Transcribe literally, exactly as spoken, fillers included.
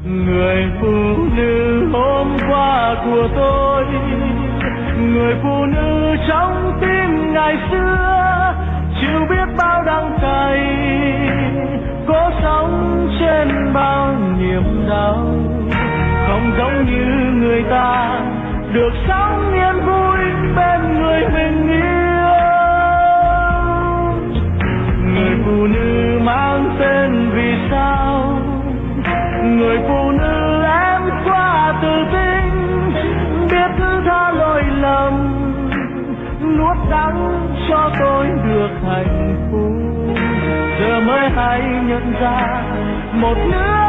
Người phụ nữ hôm qua của tôi, người phụ nữ trong tim ngày xưa, chịu biết bao đắng cay, cố sống trên bao niềm đau. Không giống như người ta được sống yên vui bên người mình yêu. Người phụ nữ mang tên vì sao, người phụ nữ em quá tự tin, biết thứ tha lỗi lầm, nuốt đắng cho tôi được hạnh phúc. Giờ mới hay nhận ra một đứa